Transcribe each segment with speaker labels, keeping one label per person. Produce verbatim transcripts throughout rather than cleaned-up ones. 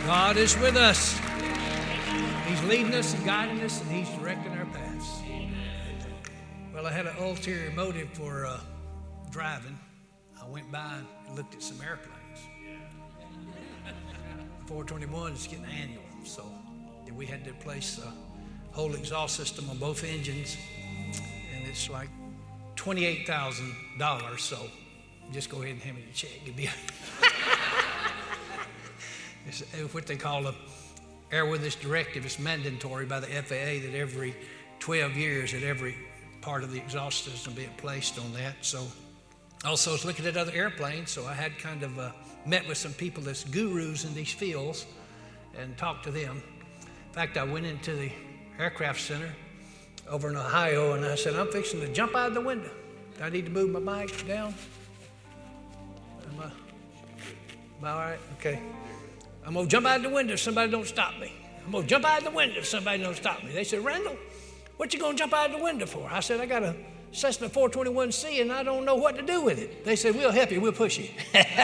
Speaker 1: God is with us. He's leading us and guiding us, and He's directing our paths. Well, I had an ulterior motive for uh, driving. I went by and looked at some airplanes. four twenty-one is getting annual, so we had to replace the whole exhaust system on both engines, and it's like twenty-eight thousand dollars, so just go ahead and hand me the check. It'd be it's what they call a airworthiness directive. It's mandatory by the F A A that every twelve years that every part of the exhaust system be placed on that. So also I was looking at other airplanes, so I had kind of uh, met with some people that's gurus in these fields and talked to them. In fact, I went into the aircraft center over in Ohio, and I said, I'm fixing to jump out of the window. Do I need to move my mic down? Am I, am I all right? Okay. I'm going to jump out of the window if somebody don't stop me. I'm going to jump out of the window if somebody don't stop me. They said, Randall, what you going to jump out of the window for? I said, I got a Cessna four twenty-one C, and I don't know what to do with it. They said, we'll help you. We'll push you.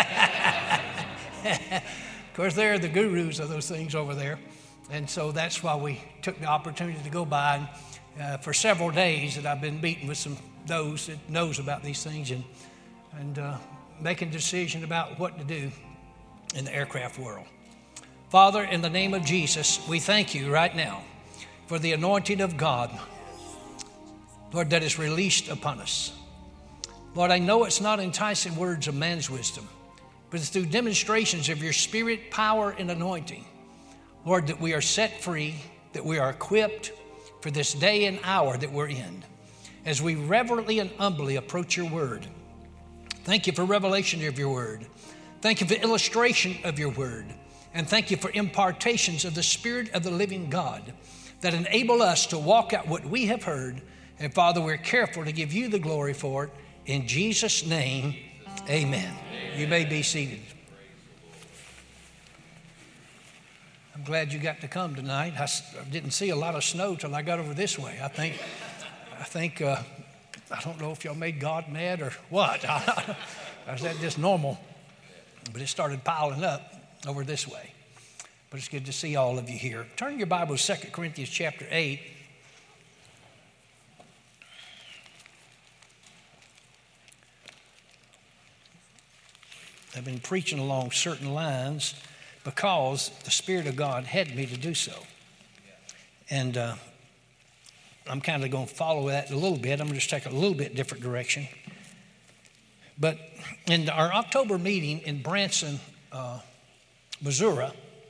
Speaker 1: Of course, they're the gurus of those things over there. And so that's why we took the opportunity to go by. And uh, for several days that I've been meeting with some those that knows about these things and, and uh, making a decision about what to do in the aircraft world. Father, in the name of Jesus, we thank you right now for the anointing of God, Lord, that is released upon us. Lord, I know it's not enticing words of man's wisdom, but it's through demonstrations of your spirit, power, and anointing, Lord, that we are set free, that we are equipped for this day and hour that we're in, as we reverently and humbly approach your word. Thank you for revelation of your word. Thank you for illustration of your word. And thank you for impartations of the Spirit of the living God that enable us to walk out what we have heard. And Father, we're careful to give you the glory for it. In Jesus' name, amen. Amen. You may be seated. I'm glad you got to come tonight. I didn't see a lot of snow till I got over this way. I think, I think, uh, I don't know if y'all made God mad or what. Or is that just normal? But it started piling up over this way. But it's good to see all of you here. Turn your Bible to Second Corinthians chapter eight. I've been preaching along certain lines because the Spirit of God had me to do so. And uh, I'm kind of going to follow that a little bit. I'm going to just take a little bit different direction. But in our October meeting in Branson, uh, Missouri,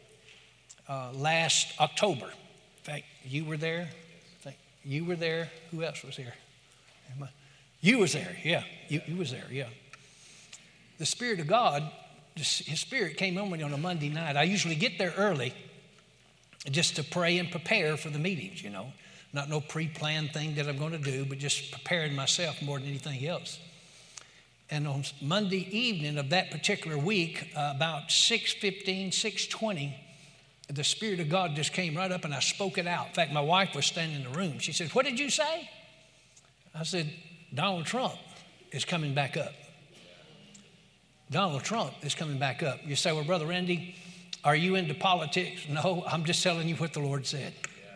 Speaker 1: uh, last October. In fact, you were there. I think you were there. Who else was here? You was there. Yeah, you, you was there. Yeah. The Spirit of God, His Spirit came on me on a Monday night. I usually get there early just to pray and prepare for the meetings. You know, not no pre-planned thing that I'm going to do, but just preparing myself more than anything else. And on Monday evening of that particular week, uh, about six fifteen, six twenty, the Spirit of God just came right up and I spoke it out. In fact, my wife was standing in the room. She said, what did you say? I said, Donald Trump is coming back up. Donald Trump is coming back up. You say, well, Brother Randy, are you into politics? No, I'm just telling you what the Lord said.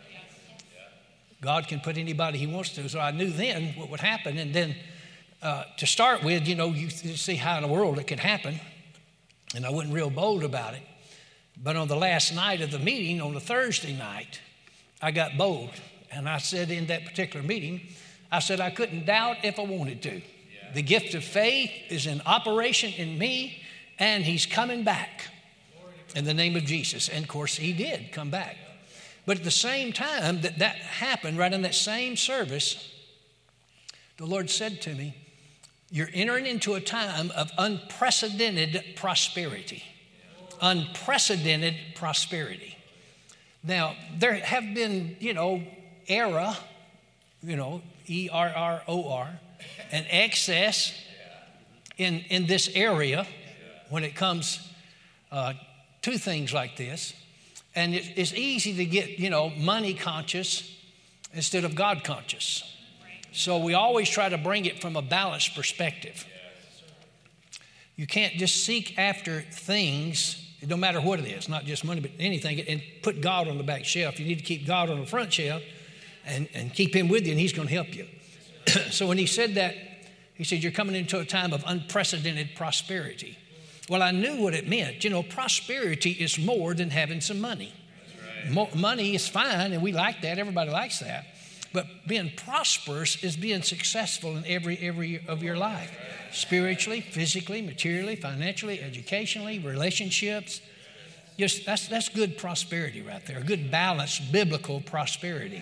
Speaker 1: God can put anybody he wants to. So I knew then what would happen. And then Uh, to start with, you know, you see how in the world it could happen, and I wasn't real bold about it. But on the last night of the meeting, on the Thursday night, I got bold. And I said in that particular meeting, I said I couldn't doubt if I wanted to. Yeah. The gift of faith is in operation in me, and he's coming back in the name of Jesus. And, of course, he did come back. But at the same time that that happened, right in that same service, the Lord said to me, you're entering into a time of unprecedented prosperity. Unprecedented prosperity. Now, there have been, you know, era, you know, E R R O R, and excess in, in this area when it comes uh, to things like this. And it, it's easy to get, you know, money conscious instead of God conscious. So we always try to bring it from a balanced perspective. You can't just seek after things It don't matter what it is, not just money, but anything, and put God on the back shelf. You need to keep God on the front shelf and, and keep him with you, and he's going to help you. So when he said that, he said, you're coming into a time of unprecedented prosperity. Well, I knew what it meant. You know, prosperity is more than having some money. Right. Mo- money is fine, and we like that. Everybody likes that. But being prosperous is being successful in every area of your life. Spiritually, physically, materially, financially, educationally, relationships. Just that's that's good prosperity right there. Good balanced biblical prosperity.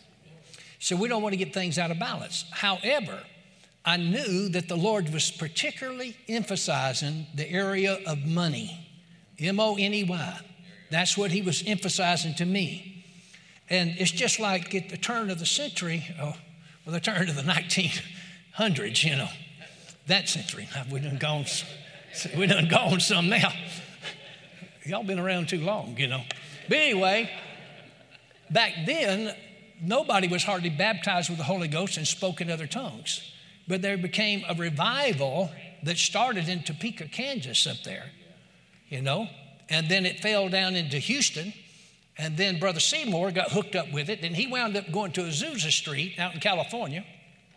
Speaker 1: So we don't want to get things out of balance. However, I knew that the Lord was particularly emphasizing the area of money. M O N E Y. That's what he was emphasizing to me. And it's just like at the turn of the century, oh, well, the turn of the nineteen hundreds, you know. That century. We done gone, we done gone some now. Y'all been around too long, you know. But anyway, back then, nobody was hardly baptized with the Holy Ghost and spoke in other tongues. But there became a revival that started in Topeka, Kansas up there, you know. And then it fell down into Houston. And then Brother Seymour got hooked up with it. And he wound up going to Azusa Street out in California.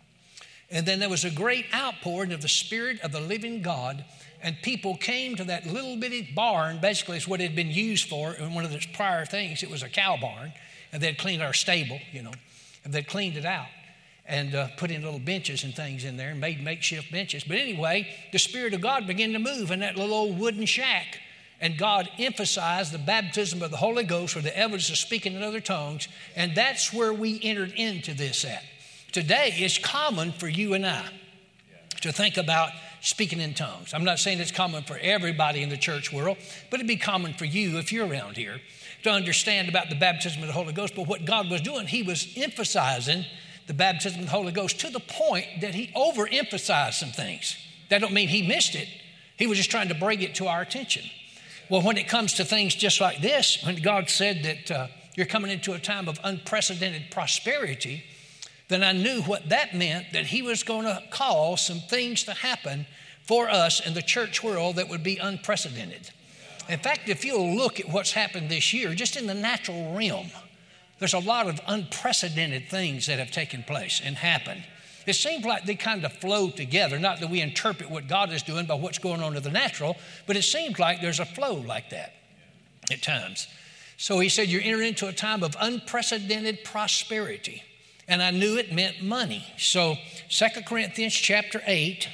Speaker 1: And then there was a great outpouring of the Spirit of the living God, and people came to that little bitty barn. Basically, it's what it had been used for in one of those prior things. It was a cow barn, and they'd cleaned our stable, you know, and they'd cleaned it out and uh, put in little benches and things in there and made makeshift benches. But anyway, the Spirit of God began to move in that little old wooden shack, and God emphasized the baptism of the Holy Ghost with the evidence of speaking in other tongues, and that's where we entered into this at. Today, it's common for you and I to think about speaking in tongues. I'm not saying it's common for everybody in the church world, but it'd be common for you if you're around here to understand about the baptism of the Holy Ghost. But what God was doing, he was emphasizing the baptism of the Holy Ghost to the point that he overemphasized some things. That don't mean he missed it. He was just trying to bring it to our attention. Well, when it comes to things just like this, when God said that uh, you're coming into a time of unprecedented prosperity, then I knew what that meant, that he was going to cause some things to happen for us in the church world that would be unprecedented. In fact, if you'll look at what's happened this year, just in the natural realm, there's a lot of unprecedented things that have taken place and happened. It seems like they kind of flow together, not that we interpret what God is doing by what's going on in the natural, but it seems like there's a flow like that at times. So he said, you're entering into a time of unprecedented prosperity. And I knew it meant money. So Second Corinthians chapter eight,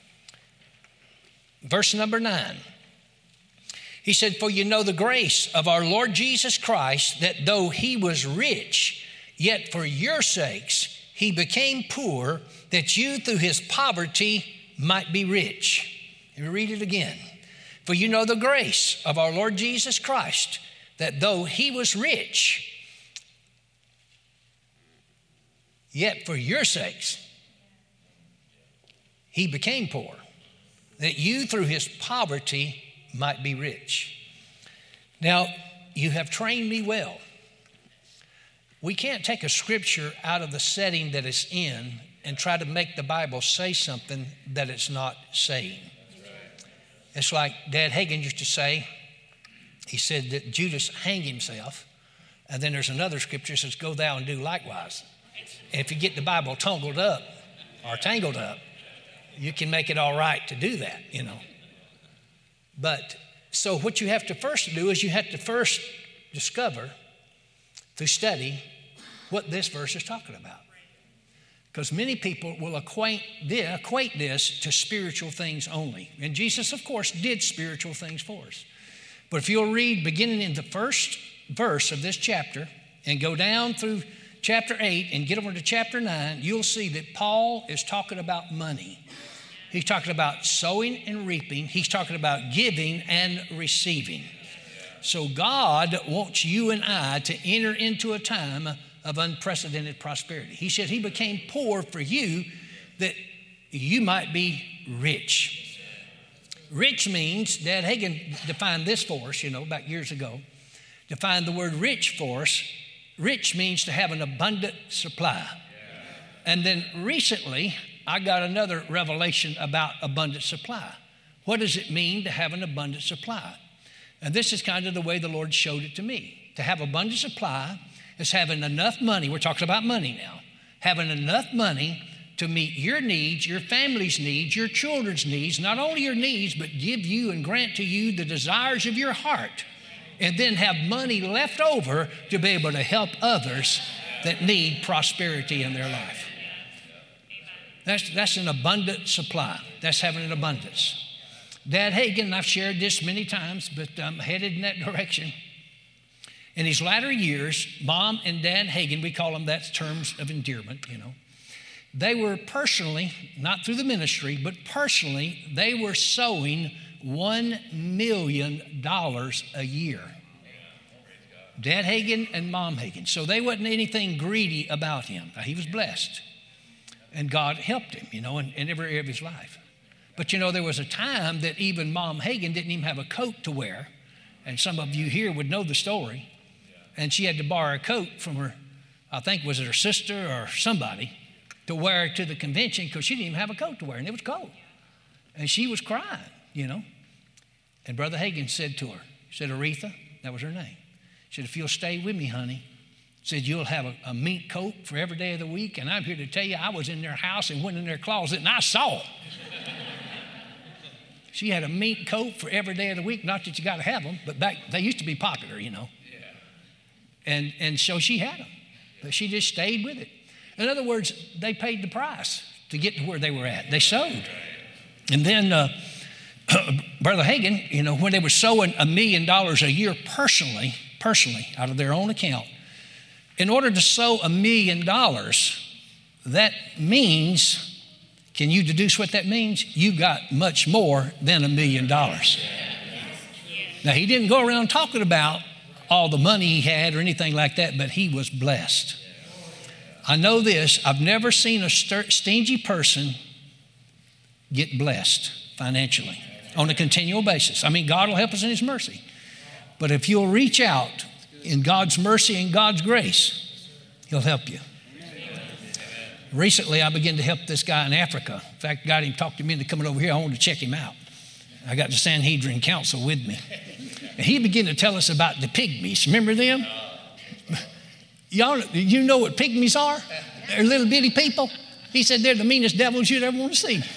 Speaker 1: verse number nine. He said, for you know the grace of our Lord Jesus Christ, that though he was rich, yet for your sakes he became poor, that you through his poverty might be rich. Let me read it again. For you know the grace of our Lord Jesus Christ, that though he was rich, yet for your sakes, he became poor, that you through his poverty might be rich. Now, you have trained me well. We can't take a scripture out of the setting that it's in and try to make the Bible say something that it's not saying. It's like Dad Hagin used to say. He said that Judas hanged himself, and then there's another scripture that says, go thou and do likewise. If you get the Bible tangled up or tangled up, you can make it all right to do that, you know. But so what you have to first do is you have to first discover through study what this verse is talking about. Because many people will acquaint this, equate this to spiritual things only. And Jesus, of course, did spiritual things for us. But if you'll read beginning in the first verse of this chapter and go down through chapter eight and get over to chapter nine, you'll see that Paul is talking about money. He's talking about sowing and reaping. He's talking about giving and receiving. So God wants you and I to enter into a time of unprecedented prosperity. He said he became poor for you that you might be rich. Rich means, Dad Hagin defined this for us, you know, back years ago, defined the word rich for us. Rich means to have an abundant supply. And then recently, I got another revelation about abundant supply. What does it mean to have an abundant supply? And this is kind of the way the Lord showed it to me. To have abundant supply is having enough money. We're talking about money now. Having enough money to meet your needs, your family's needs, your children's needs, not only your needs, but give you and grant to you the desires of your heart. And then have money left over to be able to help others that need prosperity in their life. That's, that's an abundant supply. That's having an abundance. Dad Hagin, I've shared this many times, but I'm headed in that direction. In his latter years, Mom and Dad Hagin, we call them that terms of endearment, you know, they were personally, not through the ministry, but personally, they were sowing one million dollars a year. Dad Hagin and Mom Hagin. So they wasn't anything greedy about him. Now, he was blessed. And God helped him, you know, in, in every area of his life. But, you know, there was a time that even Mom Hagin didn't even have a coat to wear. And some of you here would know the story. And she had to borrow a coat from her, I think, was it her sister or somebody, to wear to the convention because she didn't even have a coat to wear, and it was cold. And she was crying, you know. And Brother Hagin said to her, he said, Aretha, that was her name. He said, if you'll stay with me, honey, said, you'll have a, a mink coat for every day of the week. And I'm here to tell you, I was in their house and went in their closet and I saw. She had a mink coat for every day of the week. Not that you got to have them, but back, they used to be popular, you know. Yeah. And, and so she had them, but she just stayed with it. In other words, they paid the price to get to where they were at. They sowed. And then uh, Brother Hagin, you know, when they were sowing a million dollars a year personally, personally, out of their own account, in order to sow a million dollars, that means, can you deduce what that means? You got much more than a million dollars. Now, he didn't go around talking about all the money he had or anything like that, but he was blessed. I know this, I've never seen a stingy person get blessed financially on a continual basis. I mean, God will help us in His mercy. But if you'll reach out in God's mercy and God's grace, He'll help you. Recently, I began to help this guy in Africa. In fact, got him talked to me into coming over here. I wanted to check him out. I got the Sanhedrin Council with me. And he began to tell us about the pygmies. Remember them? Y'all, you know what pygmies are? They're little bitty people. He said they're the meanest devils you'd ever want to see.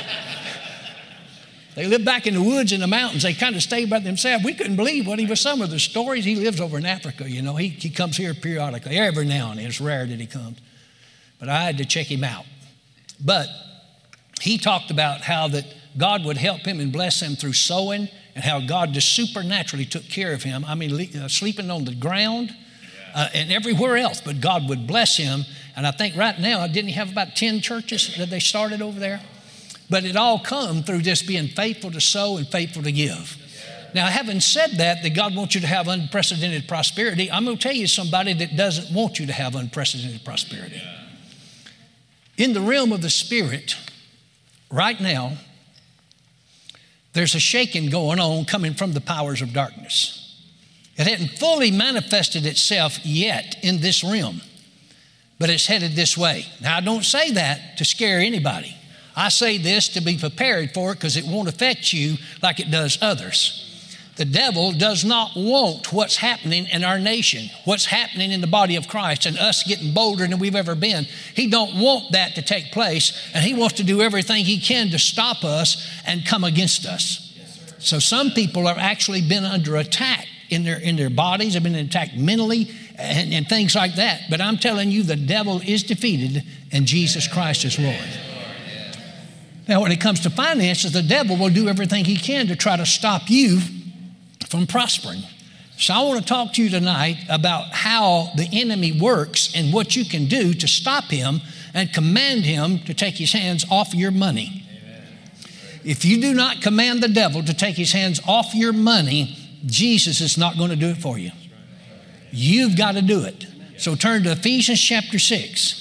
Speaker 1: They live back in the woods in the mountains. They kind of stay by themselves. We couldn't believe what he was. Some of the stories. He lives over in Africa, you know. He, he comes here periodically. Every now and then. It's rare that he comes. But I had to check him out. But he talked about how that God would help him and bless him through sowing, and how God just supernaturally took care of him. I mean, uh, sleeping on the ground uh, and everywhere else. But God would bless him. And I think right now, didn't he have about ten churches that they started over there? But it all come through just being faithful to sow and faithful to give. Now, having said that, that God wants you to have unprecedented prosperity, I'm going to tell you somebody that doesn't want you to have unprecedented prosperity. In the realm of the Spirit, right now, there's a shaking going on coming from the powers of darkness. It hadn't fully manifested itself yet in this realm, but it's headed this way. Now, I don't say that to scare anybody. I say this to be prepared for it because it won't affect you like it does others. The devil does not want what's happening in our nation, what's happening in the body of Christ, and us getting bolder than we've ever been. He don't want that to take place, and he wants to do everything he can to stop us and come against us. Yes, so some people have actually been under attack in their in their bodies, have been attacked mentally and, and things like that. But I'm telling you, the devil is defeated, and Jesus Christ is Lord. Now, when it comes to finances, the devil will do everything he can to try to stop you from prospering. So I want to talk to you tonight about how the enemy works and what you can do to stop him and command him to take his hands off your money. Amen. If you do not command the devil to take his hands off your money, Jesus is not going to do it for you. You've got to do it. So turn to Ephesians chapter six.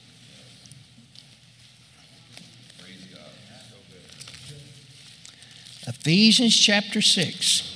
Speaker 1: Ephesians chapter six.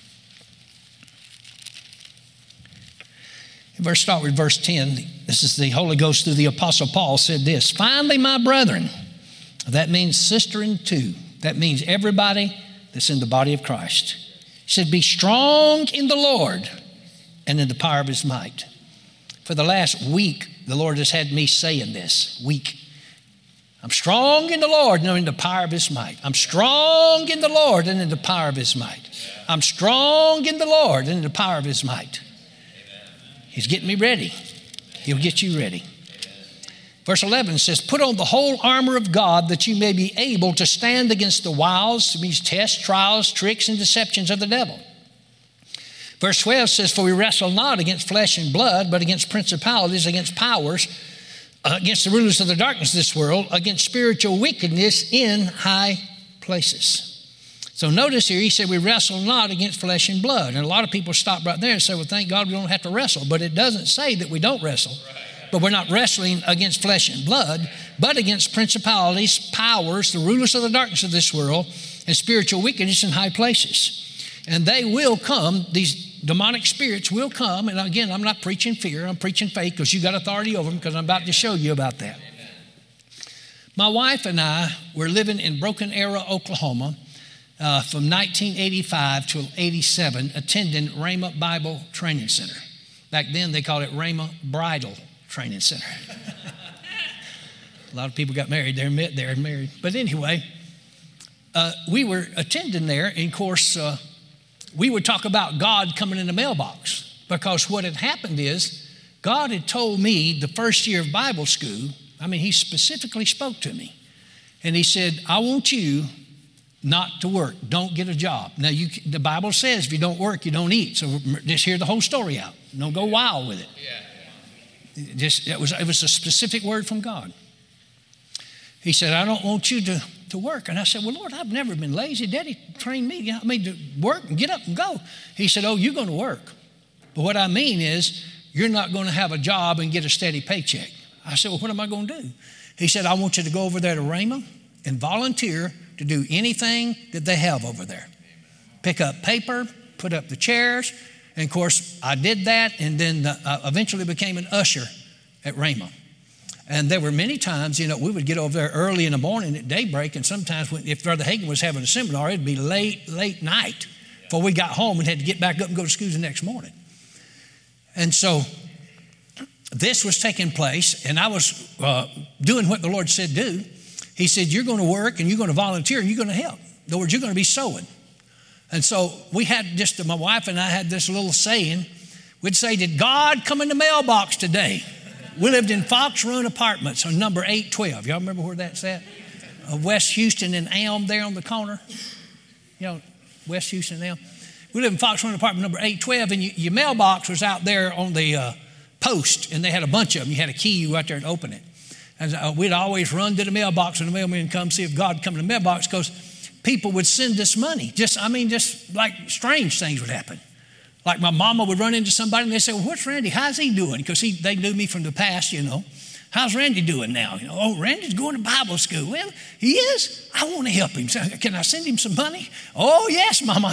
Speaker 1: Verse start with verse ten. This is the Holy Ghost through the Apostle Paul said this. Finally, my brethren, that means sister and two. That means everybody that's in the body of Christ. He said, be strong in the Lord and in the power of his might. For the last week, the Lord has had me saying this, week. I'm strong in the Lord and in the power of his might. I'm strong in the Lord and in the power of his might. I'm strong in the Lord and in the power of his might. He's getting me ready. He'll get you ready. Verse eleven says, put on the whole armor of God that you may be able to stand against the wiles, these tests, trials, tricks, and deceptions of the devil. Verse twelve says, for we wrestle not against flesh and blood, but against principalities, against powers, uh, against the rulers of the darkness of this world, against spiritual wickedness in high places. So notice here, he said we wrestle not against flesh and blood. And a lot of people stop right there and say, well, thank God we don't have to wrestle. But it doesn't say that we don't wrestle. But we're not wrestling against flesh and blood, but against principalities, powers, the rulers of the darkness of this world, and spiritual wickedness in high places. And they will come, these demonic spirits will come. And again, I'm not preaching fear, I'm preaching faith, because you got authority over them, because I'm about to show you about that. My wife and I were living in Broken Arrow, Oklahoma, uh, from nineteen eighty-five to eighty-seven, attending Rhema Bible Training Center. Back then, they called it Rhema Bridal Training Center. A lot of people got married there, met there and married. But anyway, uh, we were attending there, and of course, uh, we would talk about God coming in the mailbox, because what had happened is God had told me the first year of Bible school, I mean, he specifically spoke to me, and he said, I want you not to work. Don't get a job. Now, you, the Bible says if you don't work, you don't eat. So just hear the whole story out. Don't go wild with it. Yeah. Just, it was, it was a specific word from God. He said, I don't want you to, to work. And I said, well, Lord, I've never been lazy. Daddy trained me, you know, I mean, to work and get up and go. He said, oh, you're going to work. But what I mean is, you're not going to have a job and get a steady paycheck. I said, well, what am I going to do? He said, I want you to go over there to Rhema and volunteer to do anything that they have over there. Pick up paper, put up the chairs. And of course, I did that, and then the, uh, eventually became an usher at Rhema. And there were many times, you know, we would get over there early in the morning at daybreak, and sometimes when, if Brother Hagin was having a seminar, it'd be late, late night before we got home and had to get back up and go to school the next morning. And so this was taking place, and I was uh, doing what the Lord said do. He said, you're going to work, and you're going to volunteer, and you're going to help. In other words, you're going to be sowing. And so we had just, my wife and I had this little saying. We'd say, did God come in the mailbox today? We lived in Fox Run Apartments on number eight twelve. Y'all remember where that's at? Uh, West Houston and Elm there on the corner. You know, West Houston and Elm. We lived in Fox Run Apartment number eight twelve, and you, your mailbox was out there on the uh, post, and they had a bunch of them. You had a key, you go out there and open it. And uh, we'd always run to the mailbox, and the mailman would come see if God come in the mailbox, because people would send us money. Just, I mean, just like strange things would happen. Like my mama would run into somebody and they'd say, well, what's Randy? How's he doing? Because he, they knew me from the past, you know. How's Randy doing now? You know, oh, Randy's going to Bible school. Well, he is? I want to help him. So, can I send him some money? Oh, yes, Mama.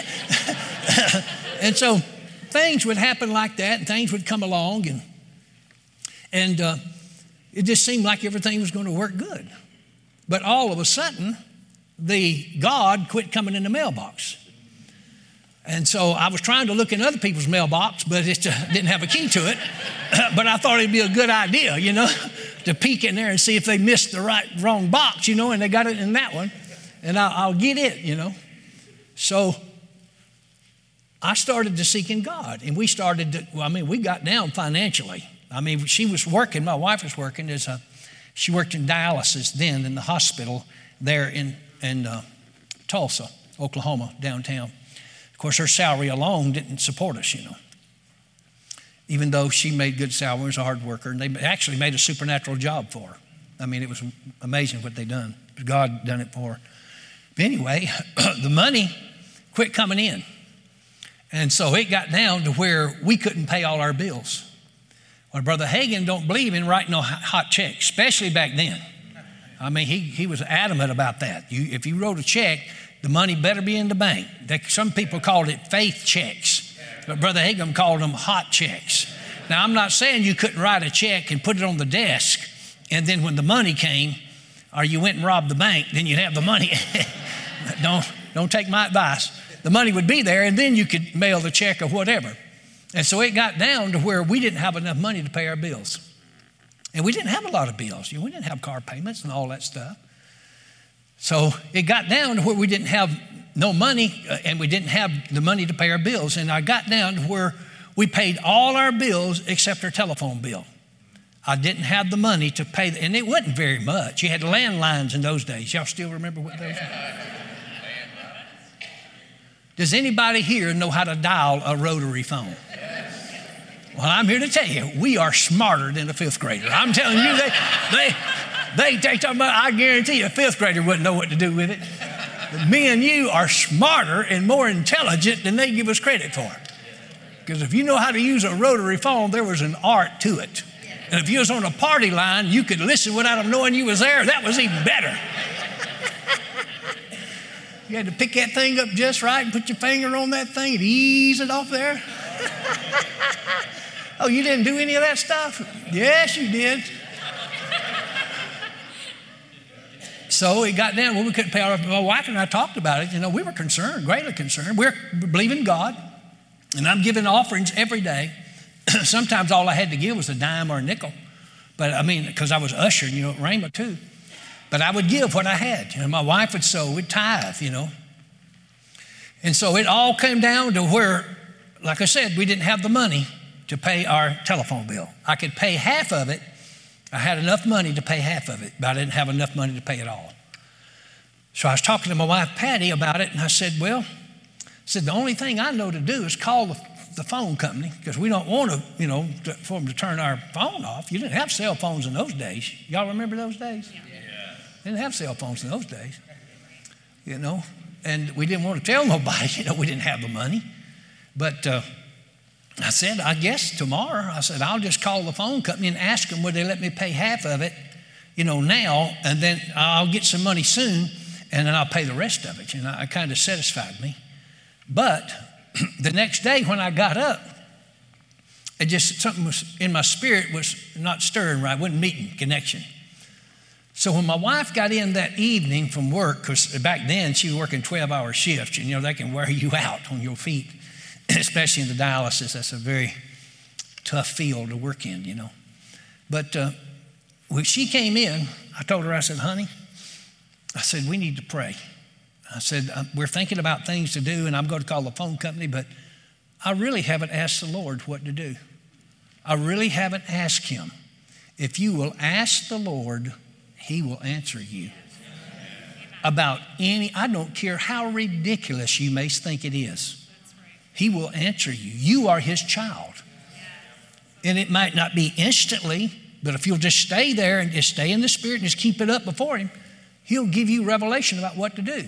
Speaker 1: And so things would happen like that, and things would come along, and, and uh, it just seemed like everything was going to work good. But all of a sudden, the God quit coming in the mailbox. And so I was trying to look in other people's mailbox, but it uh, didn't have a key to it. But I thought it'd be a good idea, you know, to peek in there and see if they missed the right, wrong box, you know, and they got it in that one. And I'll, I'll get it, you know. So I started to seek in God, and we started to, well, I mean, we got down financially. I mean, she was working, my wife was working as a, she worked in dialysis then in the hospital there in, in uh, Tulsa, Oklahoma, downtown. Of course, her salary alone didn't support us, you know. Even though she made good salary, was a hard worker, and they actually made a supernatural job for her. I mean, it was amazing what they done. God done it for her. But anyway, the money quit coming in. And so it got down to where we couldn't pay all our bills. Well, Brother Hagin don't believe in writing no hot checks, especially back then. I mean, he, he was adamant about that. You, if you wrote a check, the money better be in the bank. They, some people called it faith checks, but Brother Hagin called them hot checks. Now, I'm not saying you couldn't write a check and put it on the desk, and then when the money came, or you went and robbed the bank, then you'd have the money. don't, don't take my advice. the money would be there, and then you could mail the check or whatever. And so it got down to where we didn't have enough money to pay our bills. And we didn't have a lot of bills. You know, we didn't have car payments and all that stuff. So it got down to where we didn't have no money, uh, and we didn't have the money to pay our bills. And I got down to where we paid all our bills except our telephone bill. I didn't have the money to pay, the, and it wasn't very much. You had landlines in those days. Y'all still remember what those were? Does anybody here know how to dial a rotary phone? Well, I'm here to tell you, we are smarter than a fifth grader. I'm telling you, they, they, they, they talk about, I guarantee you, a fifth grader wouldn't know what to do with it. But me and you are smarter and more intelligent than they give us credit for. Because if you know how to use a rotary phone, there was an art to it. And if you was on a party line, you could listen without them knowing you was there. That was even better. You had to pick that thing up just right and put your finger on that thing and ease it off there. Oh, you didn't do any of that stuff? Yes, you did. So it got down where we couldn't pay our, my wife and I talked about it. You know, we were concerned, greatly concerned. We're believing God, and I'm giving offerings every day. Sometimes all I had to give was a dime or a nickel. But I mean, because I was ushering, you know, at Rhema too. But I would give what I had. You know, my wife would sow, would tithe, you know. And so it all came down to where, like I said, we didn't have the money to pay our telephone bill. I could pay half of it. I had enough money to pay half of it, but I didn't have enough money to pay it all. So I was talking to my wife, Patty, about it, and I said, well, I said, the only thing I know to do is call the, the phone company, because we don't want to, you know, to, for them to turn our phone off. You didn't have cell phones in those days. Y'all remember those days? Yeah. They didn't have cell phones in those days, you know, and we didn't want to tell nobody, you know, we didn't have the money. But uh, I said, I guess tomorrow, I said, I'll just call the phone company and ask them would they let me pay half of it, you know, now, and then I'll get some money soon, and then I'll pay the rest of it. And I, it kind of satisfied me. But the next day when I got up, it just, something was in my spirit was not stirring right, wasn't meeting connection. So when my wife got in that evening from work, because back then she was working twelve-hour shifts, and, you know, they can wear you out on your feet, especially in the dialysis. That's a very tough field to work in, you know. But uh, when she came in, I told her, I said, honey, I said, we need to pray. I said, we're thinking about things to do, and I'm going to call the phone company, but I really haven't asked the Lord what to do. I really haven't asked him. If you will ask the Lord, he will answer you about any, I don't care how ridiculous you may think it is. He will answer you. You are his child. And it might not be instantly, but if you'll just stay there and just stay in the Spirit and just keep it up before him, he'll give you revelation about what to do.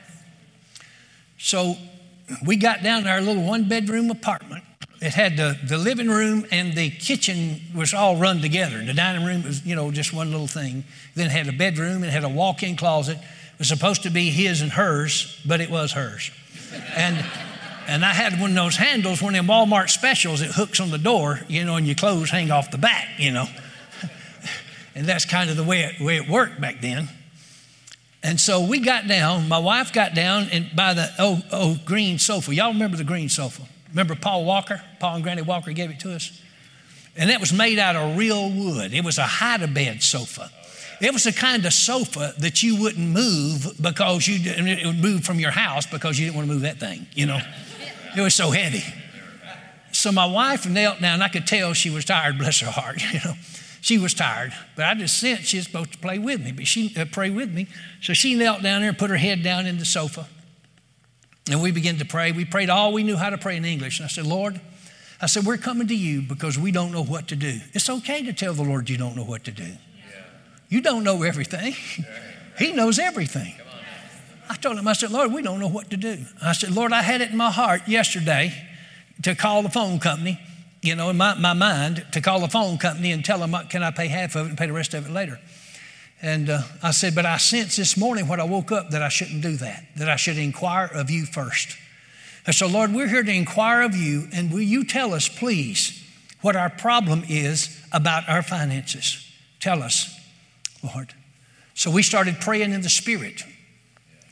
Speaker 1: So we got down to our little one-bedroom apartment. It had the, the living room and the kitchen was all run together. The dining room was, you know, just one little thing. Then it had a bedroom and it had a walk-in closet. It was supposed to be his and hers, but it was hers. And and I had one of those handles, one of them Walmart specials that hooks on the door, you know, and your clothes hang off the back, you know. And that's kind of the way it, way it worked back then. And so we got down, my wife got down and by the old, old green sofa. Y'all remember the green sofa? Remember Paul Walker? Paul and Granny Walker gave it to us. And that was made out of real wood. It was a hide-a-bed sofa. It was the kind of sofa that you wouldn't move because you didn't, it would move from your house because you didn't want to move that thing, you know. It was so heavy. So my wife knelt down. I could tell she was tired, bless her heart, you know. She was tired, but I just sensed she was supposed to play with me, but she uh, pray with me. So she knelt down there and put her head down in the sofa. And we began to pray. We prayed all we knew how to pray in English. And I said, Lord, I said, we're coming to you because we don't know what to do. It's okay to tell the Lord you don't know what to do. Yeah. You don't know everything. He knows everything. I told him, I said, Lord, we don't know what to do. I said, Lord, I had it in my heart yesterday to call the phone company, you know, in my, my mind, to call the phone company and tell them, can I pay half of it and pay the rest of it later? And uh, I said, but I sensed this morning when I woke up that I shouldn't do that, that I should inquire of you first. And so, Lord, we're here to inquire of you, and will you tell us, please, what our problem is about our finances? Tell us, Lord. So we started praying in the Spirit.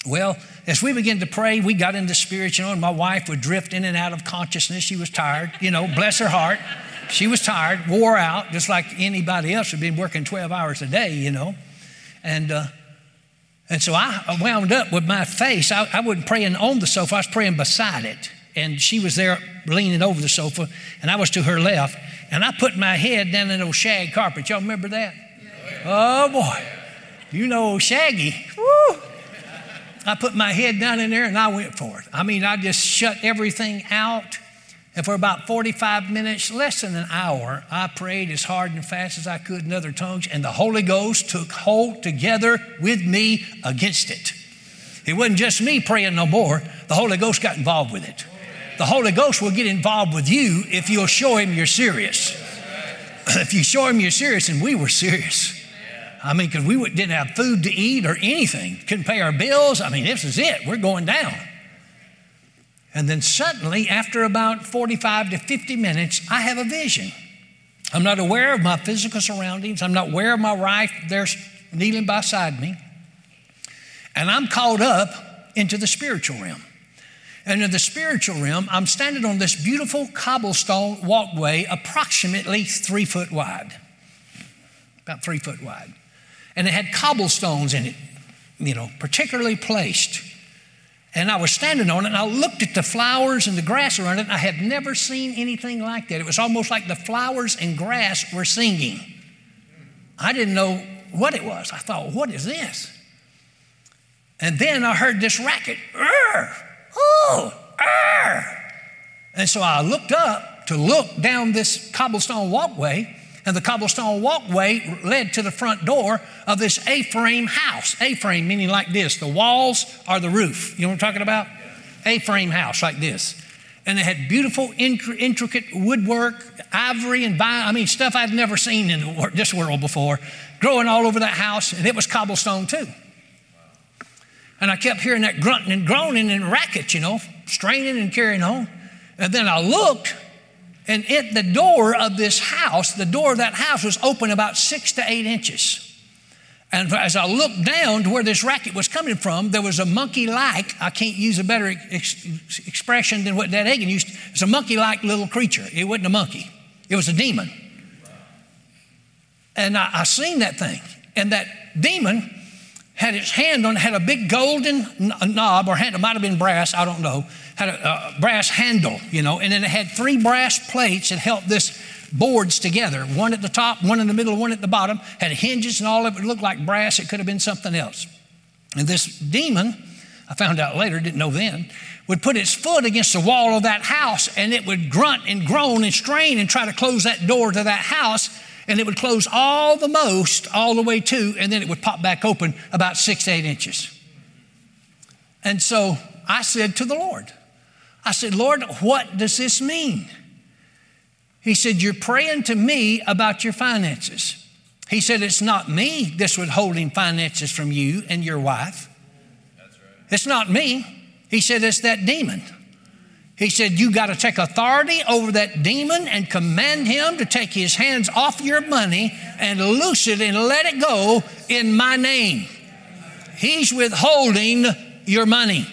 Speaker 1: Well, as we began to pray, we got into spirit, you know, and my wife would drift in and out of consciousness. She was tired, you know, bless her heart. She was tired, wore out, just like anybody else who'd been working twelve hours a day, you know. And uh, and so I wound up with my face. I, I wasn't praying on the sofa. I was praying beside it. And she was there leaning over the sofa, and I was to her left. And I put my head down in those shag carpet. Y'all remember that? Oh, boy. You know Shaggy. Woo! I put my head down in there and I went for it. I mean, I just shut everything out. And for about forty-five minutes, less than an hour, I prayed as hard and fast as I could in other tongues. And the Holy Ghost took hold together with me against it. It wasn't just me praying no more. The Holy Ghost got involved with it. The Holy Ghost will get involved with you if you'll show him you're serious. If you show him you're serious, and we were serious. I mean, because we didn't have food to eat or anything. Couldn't pay our bills. I mean, this is it. We're going down. And then suddenly, after about forty-five to fifty minutes, I have a vision. I'm not aware of my physical surroundings. I'm not aware of my wife there kneeling beside me. And I'm caught up into the spiritual realm. And in the spiritual realm, I'm standing on this beautiful cobblestone walkway, approximately three foot wide. About three foot wide. And it had cobblestones in it, you know, particularly placed. And I was standing on it, and I looked at the flowers and the grass around it, and I had never seen anything like that. It was almost like the flowers and grass were singing. I didn't know what it was. I thought, what is this? And then I heard this racket. Urgh! Oh, argh. And so I looked up to look down this cobblestone walkway, and the cobblestone walkway led to the front door of this A-frame house. A-frame meaning like this. The walls are the roof. You know what I'm talking about? A-frame house like this. And it had beautiful, intricate woodwork, ivory and vine. I mean, stuff I'd never seen in this world before, growing all over that house, and it was cobblestone too. And I kept hearing that grunting and groaning and racket, you know, straining and carrying on. And then I looked, and at the door of this house, the door of that house was open about six to eight inches. And as I looked down to where this racket was coming from, there was a monkey-like, I can't use a better ex- expression than what Dad Hagin used. It was a monkey-like little creature. It wasn't a monkey. It was a demon. And I, I seen that thing. And that demon had its hand on, had a big golden knob, or hand, it might have been brass, I don't know, had a, a brass handle, you know, and then it had three brass plates that held this boards together, one at the top, one in the middle, one at the bottom, had hinges and all of it. It looked like brass. It could have been something else. And this demon, I found out later, didn't know then, would put its foot against the wall of that house, and it would grunt and groan and strain and try to close that door to that house. And it would close all the most, all the way to, and then it would pop back open about six to eight inches. And so I said to the Lord, I said, Lord, what does this mean? He said, you're praying to me about your finances. He said, it's not me that's withholding finances from you and your wife. That's right. It's not me. He said, it's that demon. He said, you got to take authority over that demon and command him to take his hands off your money and loose it and let it go in my name. He's withholding your money.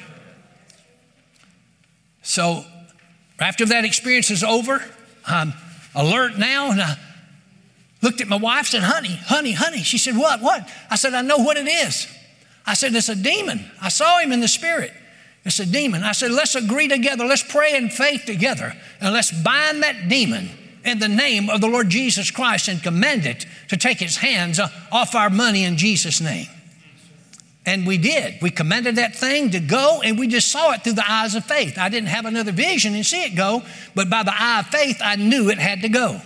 Speaker 1: So after that experience is over, I'm alert now, and I looked at my wife and said, honey, honey, honey. She said, what, what? I said, I know what it is. I said, it's a demon. I saw him in the spirit. It's a demon. I said, let's agree together. Let's pray in faith together. And let's bind that demon in the name of the Lord Jesus Christ and command it to take its hands off our money in Jesus' name. And we did. We commanded that thing to go, and we just saw it through the eyes of faith. I didn't have another vision and see it go, but by the eye of faith, I knew it had to go.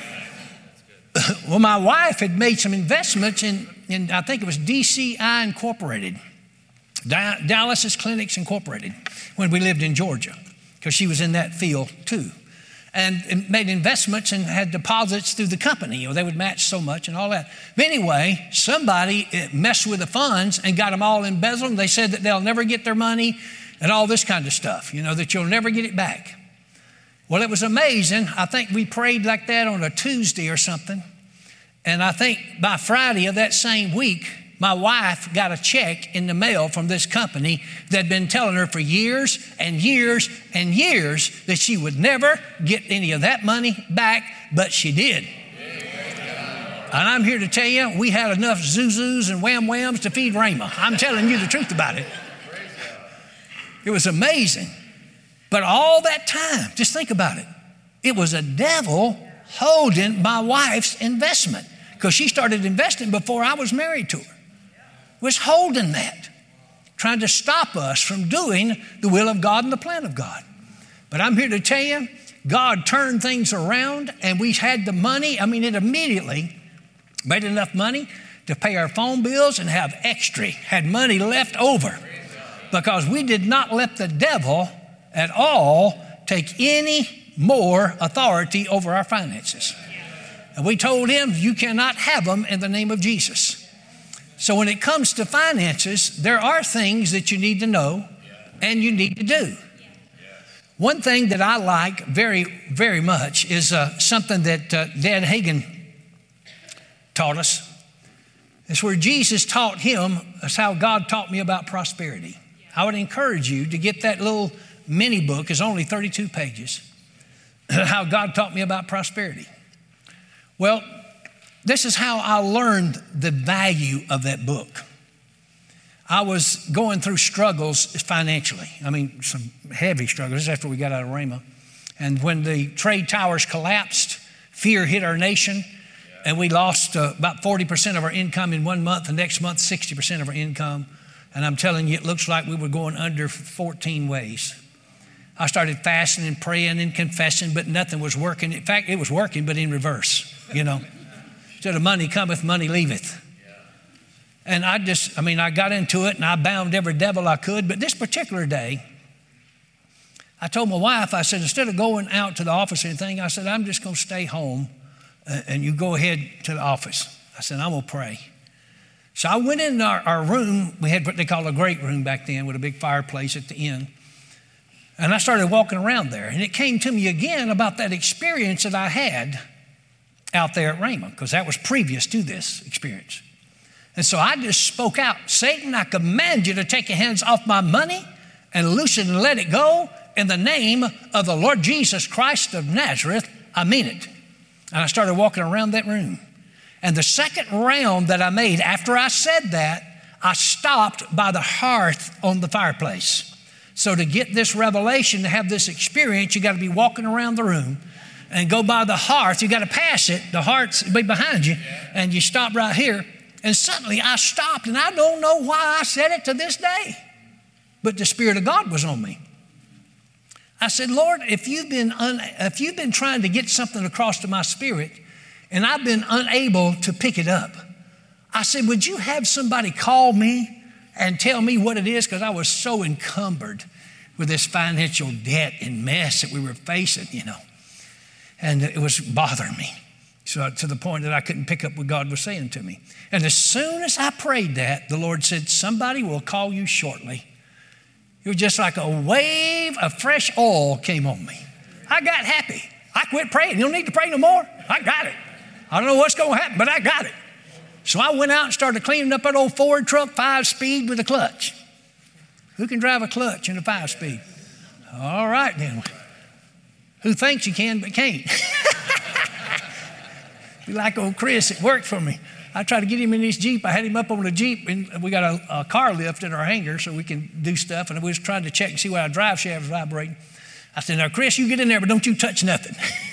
Speaker 1: Well, my wife had made some investments in, in I think it was D C I Incorporated. Dialysis Clinics Incorporated, when we lived in Georgia, because she was in that field too, and made investments and had deposits through the company. You know, they would match so much and all that. But anyway, somebody messed with the funds and got them all embezzled. And they said that they'll never get their money and all this kind of stuff, you know, that you'll never get it back. Well, it was amazing. I think we prayed like that on a Tuesday or something. And I think by Friday of that same week, my wife got a check in the mail from this company that had been telling her for years and years and years that she would never get any of that money back, but she did. And I'm here to tell you, we had enough Zuzus and Wham Whams to feed Rhema. I'm telling you the truth about it. It was amazing. But all that time, just think about it. It was a devil holding my wife's investment because she started investing before I was married to her. Was holding that, trying to stop us from doing the will of God and the plan of God. But I'm here to tell you, God turned things around and we had the money. I mean, it immediately made enough money to pay our phone bills and have extra, had money left over because we did not let the devil at all take any more authority over our finances. And we told him, you cannot have them in the name of Jesus. So when it comes to finances, there are things that you need to know and you need to do. One thing that I like very, very much is uh, something that uh, Dad Hagin taught us. It's where Jesus taught him. That's how God taught me about prosperity. I would encourage you to get that little mini book. It's only thirty-two pages. How God taught me about prosperity. Well, this is how I learned the value of that book. I was going through struggles financially. I mean, some heavy struggles after we got out of Rhema. And when the trade towers collapsed, fear hit our nation, and we lost uh, about forty percent of our income in one month. The next month, sixty percent of our income. And I'm telling you, it looks like we were going under fourteen ways. I started fasting and praying and confessing, but nothing was working. In fact, it was working, but in reverse, you know. Instead of money cometh, money leaveth. And I just, I mean, I got into it and I bound every devil I could. But this particular day, I told my wife, I said, instead of going out to the office or anything, I said, I'm just going to stay home and you go ahead to the office. I said, I'm going to pray. So I went in our, our room. We had what they call a great room back then with a big fireplace at the end. And I started walking around there. And it came to me again about that experience that I had out there at Rhema, because that was previous to this experience. And so I just spoke out, Satan, I command you to take your hands off my money and loosen and let it go in the name of the Lord Jesus Christ of Nazareth. I mean it. And I started walking around that room. And the second round that I made after I said that, I stopped by the hearth on the fireplace. So to get this revelation, to have this experience, you got to be walking around the room and go by the hearth. You got to pass it. The hearth will be behind you. And you stop right here. And suddenly I stopped, and I don't know why I said it to this day. But the Spirit of God was on me. I said, Lord, if you've been un- if you've been trying to get something across to my spirit, and I've been unable to pick it up, I said, would you have somebody call me and tell me what it is? Because I was so encumbered with this financial debt and mess that we were facing, you know. And it was bothering me. So to the point that I couldn't pick up what God was saying to me. And as soon as I prayed that, the Lord said, somebody will call you shortly. It was just like a wave of fresh oil came on me. I got happy. I quit praying. You don't need to pray no more. I got it. I don't know what's going to happen, but I got it. So I went out and started cleaning up that old Ford truck, five-speed with a clutch. Who can drive a clutch in a five-speed? All right, then. Who thinks you can but can't? Be like old Chris, it worked for me. I tried to get him in his Jeep. I had him up on the Jeep, and we got a, a car lift in our hangar so we can do stuff. And we was trying to check and see why our drive shaft was vibrating. I said, now, Chris, you get in there, but don't you touch nothing.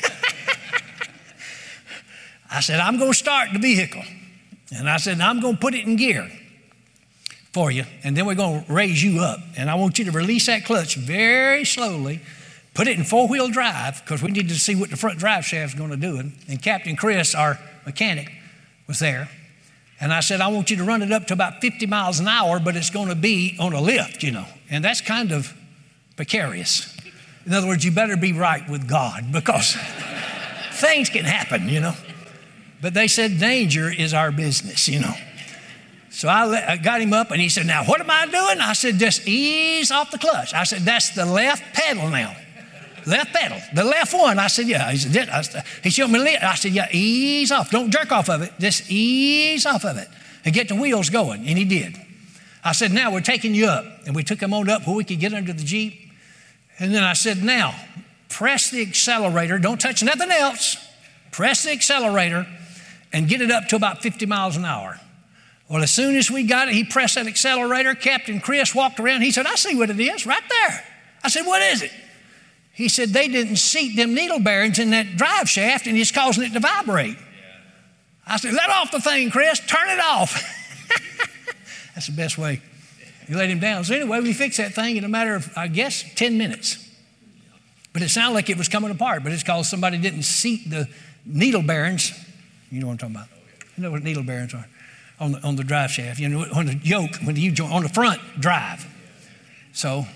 Speaker 1: I said, I'm going to start the vehicle. And I said, I'm going to put it in gear for you, and then we're going to raise you up. And I want you to release that clutch very slowly. Put it in four-wheel drive because we need to see what the front drive shaft is going to do. And Captain Chris, our mechanic, was there. And I said, I want you to run it up to about fifty miles an hour, but it's going to be on a lift, you know. And that's kind of precarious. In other words, you better be right with God because things can happen, you know. But they said danger is our business, you know. So I, let, I got him up, and he said, now, what am I doing? I said, just ease off the clutch. I said, that's the left pedal now. Left pedal, the left one. I said, yeah. He said, yeah. He showed me, I said, yeah, ease off. Don't jerk off of it. Just ease off of it. and get the wheels going. And he did. I said, now we're taking you up. And we took him on up where we could get under the Jeep. And then I said, now, press the accelerator. Don't touch nothing else. Press the accelerator and get it up to about fifty miles an hour. Well, as soon as we got it, he pressed that accelerator. Captain Chris walked around. He said, I see what it is right there. I said, what is it? He said, they didn't seat them needle bearings in that drive shaft and it's causing it to vibrate. Yeah. I said, let off the thing, Chris. Turn it off. That's the best way. You let him down. So anyway, we fixed that thing in a matter of, I guess, ten minutes. But it sounded like it was coming apart, but it's because somebody didn't seat the needle bearings. You know what I'm talking about. You know what needle bearings are on the, on the drive shaft. You know, on the yoke, when you join, on the front drive. So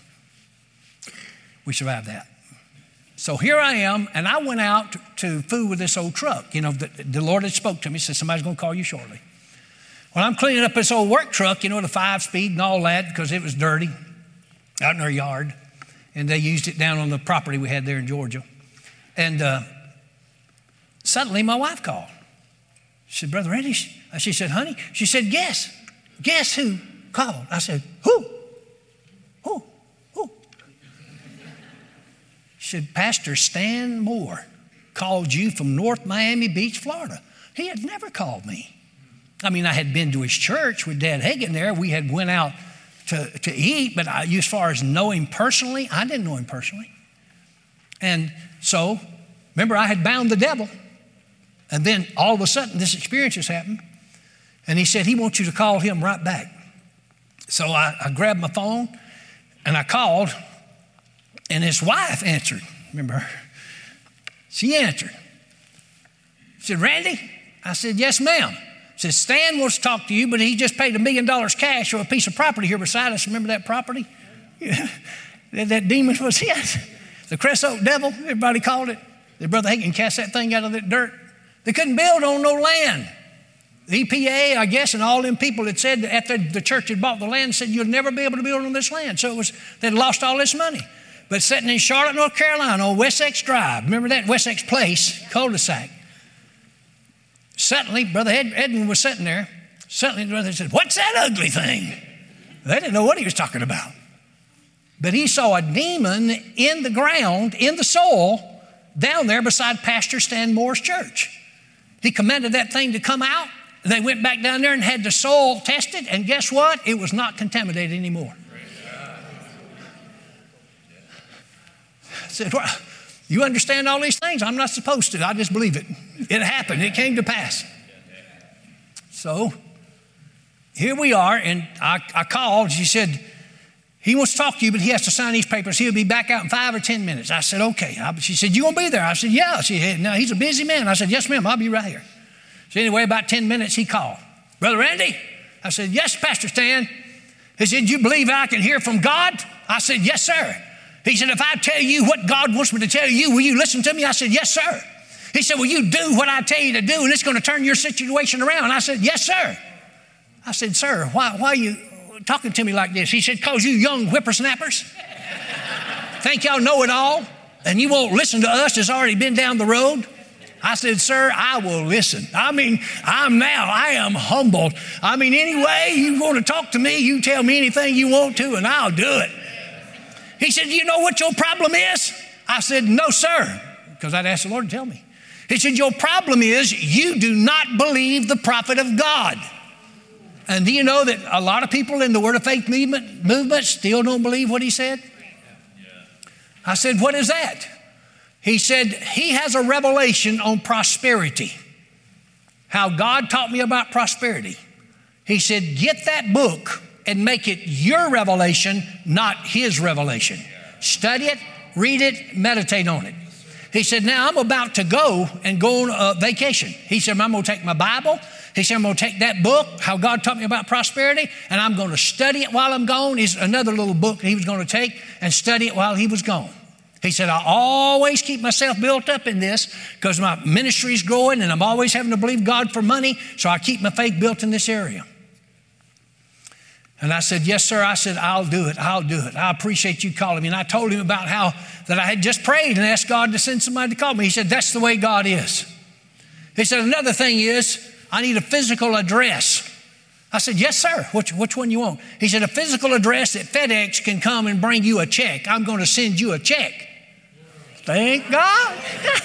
Speaker 1: we survived that. So here I am, and I went out to, to fool with this old truck. You know, the, the Lord had spoke to me, said, somebody's going to call you shortly. Well, I'm cleaning up this old work truck, you know, the five-speed and all that, because it was dirty out in our yard. And they used it down on the property we had there in Georgia. And uh, suddenly my wife called. She said, Brother Randy, she, she said, honey, she said, guess, guess who called? I said, who? Who? Who? She said, Pastor Stan Moore called you from North Miami Beach, Florida. He had never called me. I mean, I had been to his church with Dad Hagin there. We had went out to, to eat, but I, as far as know him personally, I didn't know him personally. And so, remember, I had bound the devil. And then all of a sudden, this experience has happened. And he said, he wants you to call him right back. So I, I grabbed my phone and I called, and his wife answered. Remember her? She answered. She said, Randy? I said, yes, ma'am. She said, Stan wants to talk to you, but he just paid a million dollars cash for a piece of property here beside us. Remember that property? Yeah. that, that demon was his. The Creosote devil, everybody called it. Their Brother Hagin cast that thing out of that dirt. They couldn't build on no land. The E P A, I guess, and all them people had said that after the church had bought the land, said you'll never be able to build on this land. So it was, they'd lost all this money. But sitting in Charlotte, North Carolina on Wessex Drive, remember that Wessex Place, cul-de-sac. Suddenly, Brother Ed, Edmund was sitting there. Suddenly, the brother said, what's that ugly thing? They didn't know what he was talking about. But he saw a demon in the ground, in the soil, down there beside Pastor Stan Moore's church. He commanded that thing to come out. They went back down there and had the soil tested, and guess what? It was not contaminated anymore. I said, well, you understand all these things? I'm not supposed to. I just believe it. It happened. It came to pass. So here we are, and I, I called. She said, he wants to talk to you, but he has to sign these papers. He'll be back out in five or ten minutes. I said, okay. I, she said, you going to be there? I said, yeah. She said, no, he's a busy man. I said, yes, ma'am, I'll be right here. So anyway, about ten minutes, he called. Brother Randy? I said, yes, Pastor Stan. He said, you believe I can hear from God? I said, yes, sir. He said, if I tell you what God wants me to tell you, will you listen to me? I said, yes, sir. He said, will you do what I tell you to do, and it's going to turn your situation around? I said, yes, sir. I said, sir, why, why are you talking to me like this? He said, because you young whippersnappers think y'all know it all, and you won't listen to us that's already been down the road. I said, sir, I will listen. I mean, I'm now, I am humbled. I mean, anyway, you want to talk to me, you tell me anything you want to, and I'll do it. He said, do you know what your problem is? I said, no, sir, because I'd asked the Lord to tell me. He said, your problem is you do not believe the prophet of God. And do you know that a lot of people in the Word of Faith movement, movement still don't believe what he said? I said, what is that? He said, he has a revelation on prosperity. How God taught me about prosperity. He said, get that book and make it your revelation, not his revelation. Study it, read it, meditate on it. He said, now I'm about to go and go on a vacation. He said, I'm going to take my Bible. He said, I'm going to take that book, how God taught me about prosperity, and I'm going to study it while I'm gone. He's another little book he was going to take and study it while he was gone. He said, I always keep myself built up in this because my ministry is growing and I'm always having to believe God for money, so I keep my faith built in this area. And I said, yes, sir. I said, I'll do it. I'll do it. I appreciate you calling me. And I told him about how that I had just prayed and asked God to send somebody to call me. He said, that's the way God is. He said, another thing is I need a physical address I said, yes, sir. Which, which one you want? He said, a physical address that FedEx can come and bring you a check. I'm going to send you a check. Thank God.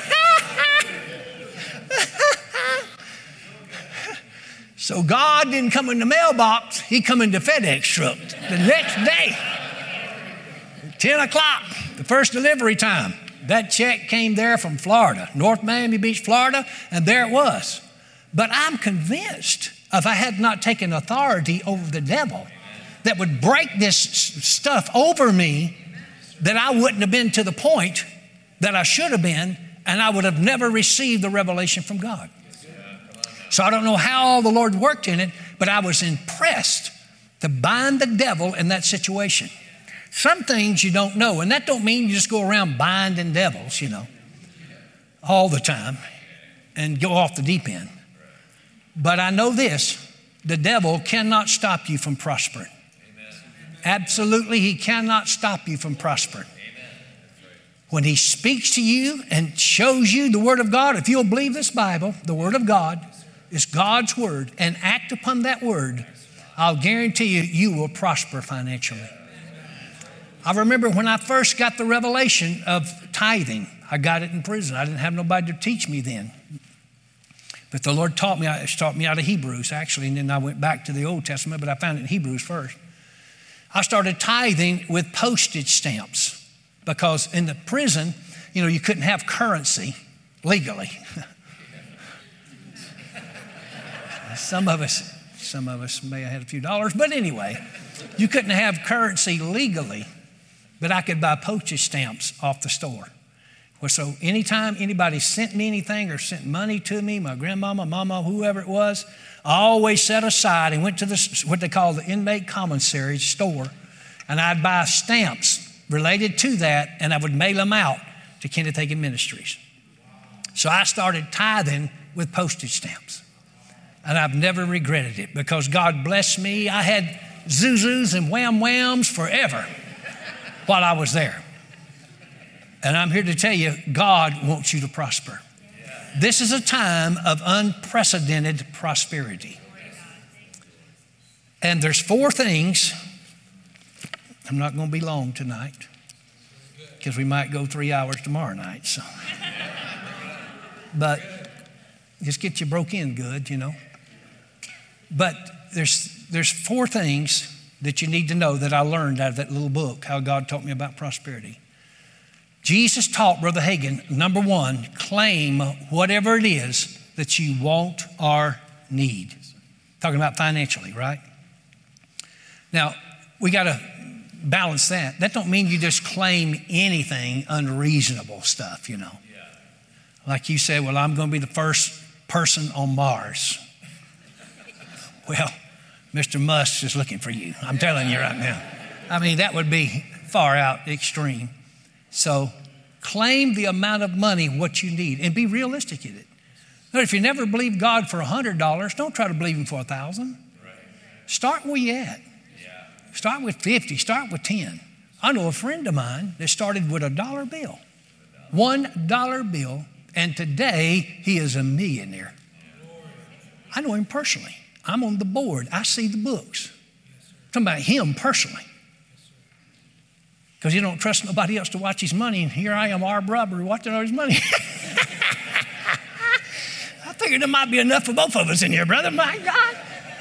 Speaker 1: So God didn't come in the mailbox. He come in the FedEx truck the next day. ten o'clock, the first delivery time. That check came there from Florida, North Miami Beach, Florida, and there it was. But I'm convinced if I had not taken authority over the devil that would break this stuff over me, that I wouldn't have been to the point that I should have been, and I would have never received the revelation from God. So I don't know how all the Lord worked in it, but I was impressed to bind the devil in that situation. Some things you don't know, and that don't mean you just go around binding devils, you know, all the time and go off the deep end. But I know this, the devil cannot stop you from prospering. Absolutely, he cannot stop you from prospering. When he speaks to you and shows you the Word of God, if you'll believe this Bible, the Word of God is God's Word, and act upon that Word, I'll guarantee you, you will prosper financially. I remember when I first got the revelation of tithing, I got it in prison. I didn't have nobody to teach me then. But the Lord taught me, He taught me out of Hebrews, actually, and then I went back to the Old Testament, but I found it in Hebrews first. I started tithing with postage stamps because in the prison, you know, you couldn't have currency legally. Some of us, some of us may have had a few dollars, but anyway, you couldn't have currency legally, but I could buy postage stamps off the store. Well, so anytime anybody sent me anything or sent money to me, my grandmama, mama, whoever it was, I always set aside and went to the, what they call the inmate commissary store, and I'd buy stamps related to that, and I would mail them out to Kenneth Hagin Ministries. So I started tithing with postage stamps, and I've never regretted it because God blessed me. I had zuzus and wham whams forever while I was there. And I'm here to tell you, God wants you to prosper. This is a time of unprecedented prosperity. And there's four things. I'm not going to be long tonight because we might go three hours tomorrow night. So, but just get you broke in good, you know. But there's there's four things that you need to know that I learned out of that little book, How God Taught Me About Prosperity. Jesus taught Brother Hagin, number one, claim whatever it is that you want or need. Talking about financially, right? Now, we got to balance that. That don't mean you just claim anything unreasonable stuff, you know. Yeah. Like you say, well, I'm going to be the first person on Mars. Well, Mister Musk is looking for you. I'm telling you right now. I mean, that would be far out extreme. So claim the amount of money, what you need, and be realistic in it. But if you never believe God for one hundred dollars, don't try to believe Him for one thousand dollars. Right. Start where you at. Yeah. Start with fifty, start with ten. I know a friend of mine that started with a dollar bill, one dollar bill, and today he is a millionaire. I know him personally. I'm on the board. I see the books. I'm talking about him personally. Because you don't trust nobody else to watch his money, and here I am, our brother, watching all his money. I figured there might be enough for both of us in here, brother. My God.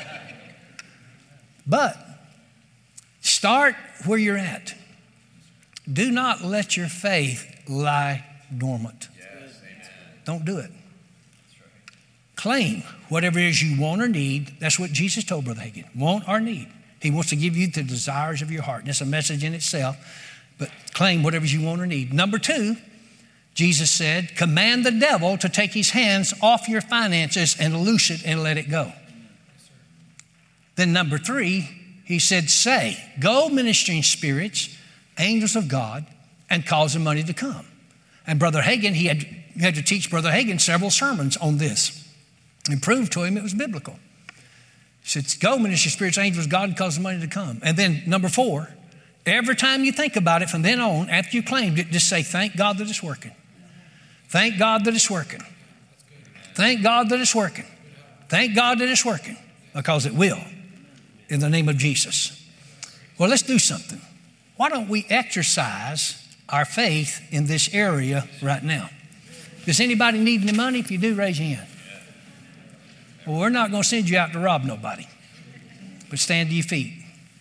Speaker 1: But start where you're at. Do not let your faith lie dormant. Yes, don't do it. Claim whatever it is you want or need. That's what Jesus told Brother Hagin. Want or need. He wants to give you the desires of your heart. And it's a message in itself. But claim whatever you want or need. Number two, Jesus said, command the devil to take his hands off your finances and loose it and let it go. Then number three, he said, say, go ministering spirits, angels of God, and cause the money to come. And Brother Hagin, he had, he had to teach Brother Hagin several sermons on this and prove to him it was biblical. He said, go ministering spirits, angels of God, and cause the money to come. And then number four, every time you think about it from then on, after you claimed it, just say, thank God that it's working. Thank God that it's working. Thank God that it's working. Thank God that it's working, because it will. in the name of Jesus. Well, let's do something. Why don't we exercise our faith in this area right now? Does anybody need any money? If you do, raise your hand. Well, we're not going to send you out to rob nobody, but stand to your feet.